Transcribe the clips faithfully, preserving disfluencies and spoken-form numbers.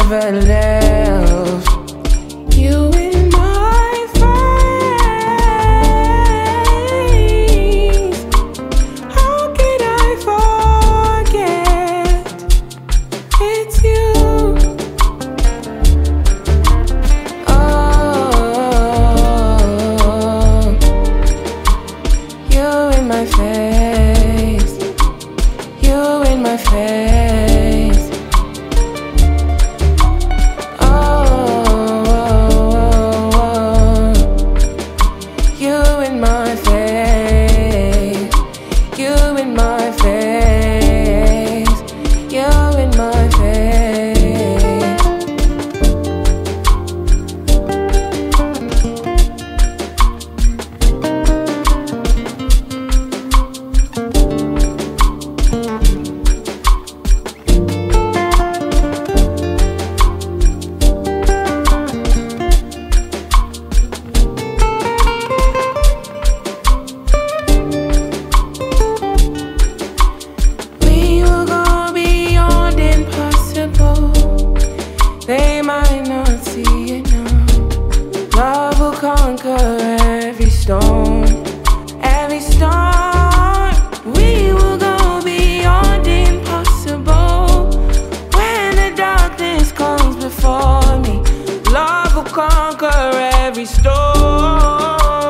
never left. You in my face. How could I forget? It's you. Oh, you in my face. You in my face. They might not see it now. Love will conquer every storm, every storm. We will go beyond impossible. When the darkness comes before me, love will conquer every storm.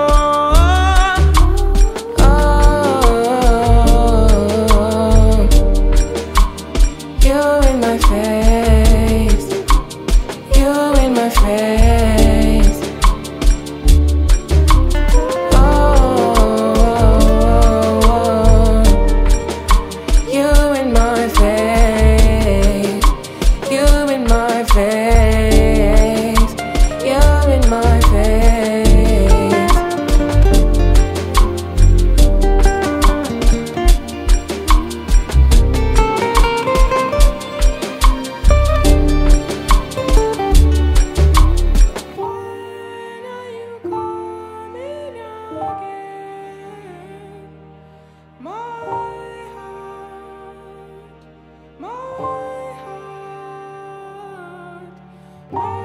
Oh, you in my face. You in my face. Oh, you in my face. You in my face. You in my face. My heart, my heart, my